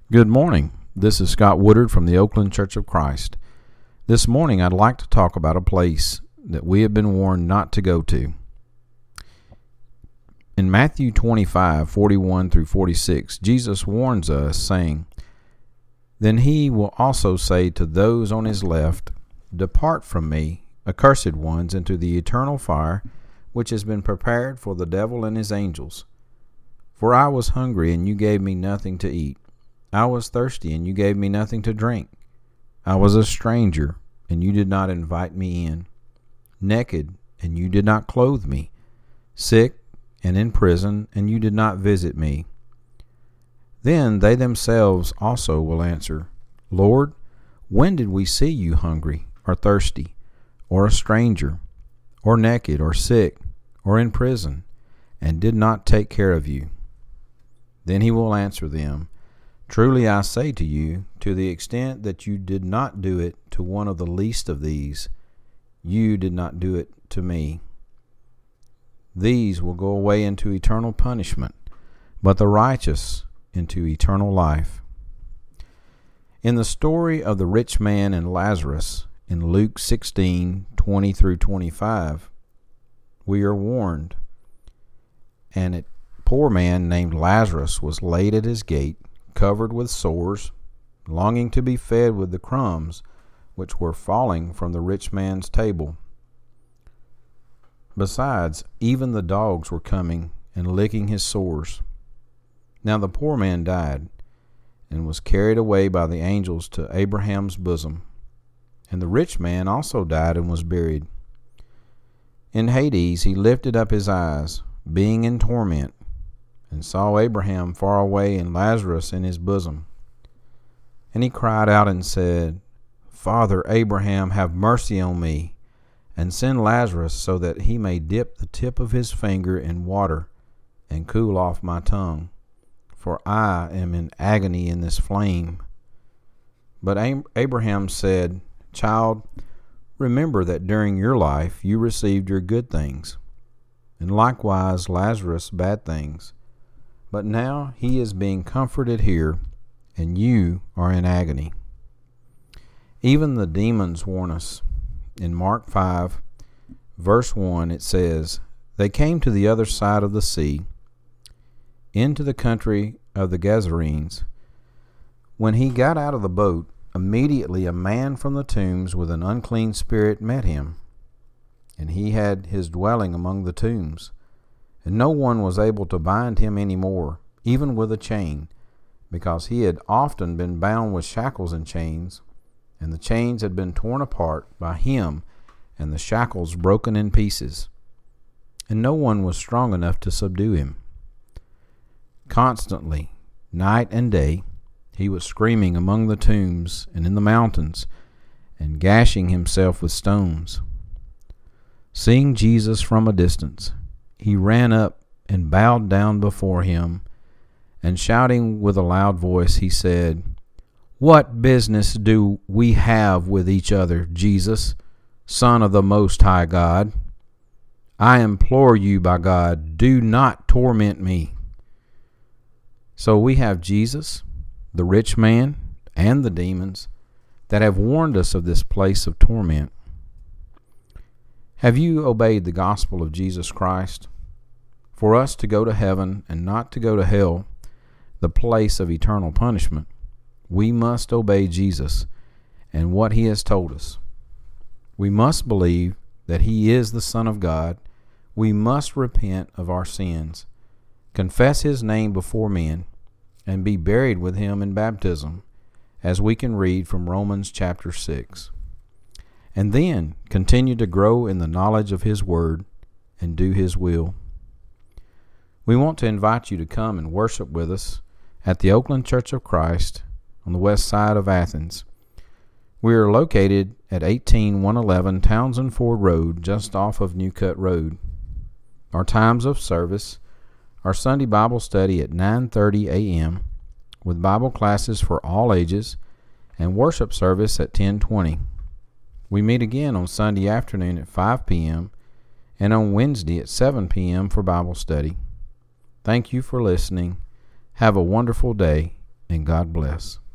Good morning. This is Scott Woodard from the Oakland Church of Christ. This morning I'd like to talk about a place that we have been warned not to go to. In Matthew 25:41 through 46, Jesus warns us, saying, "Then he will also say to those on his left, 'Depart from me, accursed ones, into the eternal fire, which has been prepared for the devil and his angels. For I was hungry, and you gave me nothing to eat. I was thirsty, and you gave me nothing to drink. I was a stranger, and you did not invite me in. Naked, and you did not clothe me. Sick, and in prison, and you did not visit me.' Then they themselves also will answer, 'Lord, when did we see you hungry, or thirsty, or a stranger, or naked, or sick, or in prison, and did not take care of you?' Then he will answer them, 'Truly I say to you, to the extent that you did not do it to one of the least of these, you did not do it to me.' These will go away into eternal punishment, but the righteous into eternal life." In the story of the rich man and Lazarus in Luke 16:20 through 25, we are warned, "And a poor man named Lazarus was laid at his gate, covered with sores, longing to be fed with the crumbs which were falling from the rich man's table. Besides, even the dogs were coming and licking his sores. Now the poor man died, and was carried away by the angels to Abraham's bosom. And the rich man also died and was buried. In Hades he lifted up his eyes, being in torment, and saw Abraham far away and Lazarus in his bosom. And he cried out and said, 'Father Abraham, have mercy on me, and send Lazarus so that he may dip the tip of his finger in water and cool off my tongue, for I am in agony in this flame.' But Abraham said, 'Child, remember that during your life you received your good things, and likewise Lazarus bad things. But now he is being comforted here, and you are in agony.' Even the demons warn us. In Mark 5, verse 1, it says, 'They came to the other side of the sea, into the country of the Gadarenes. When he got out of the boat, immediately a man from the tombs with an unclean spirit met him, and he had his dwelling among the tombs. And no one was able to bind him any more, even with a chain, because he had often been bound with shackles and chains, and the chains had been torn apart by him, and the shackles broken in pieces. And no one was strong enough to subdue him. Constantly, night and day, he was screaming among the tombs and in the mountains, and gashing himself with stones. Seeing Jesus from a distance, he ran up and bowed down before him, and shouting with a loud voice, he said, 'What business do we have with each other, Jesus, Son of the Most High God? I implore you by God, do not torment me.' So we have Jesus, the rich man, and the demons that have warned us of this place of torment. Have you obeyed the gospel of Jesus Christ? For us to go to heaven and not to go to hell, the place of eternal punishment, we must obey Jesus and what he has told us. We must believe that he is the Son of God. We must repent of our sins, confess his name before men, and be buried with him in baptism, as we can read from Romans chapter 6. And then continue to grow in the knowledge of his word and do his will. We want to invite you to come and worship with us at the Oakland Church of Christ on the west side of Athens. We are located at 18111 Townsend Ford Road, just off of New Cut Road. Our times of service are Sunday Bible study at 9:30 a.m. with Bible classes for all ages, and worship service at 10:20. We meet again on Sunday afternoon at 5 p.m. and on Wednesday at 7 p.m. for Bible study. Thank you for listening. Have a wonderful day and God bless.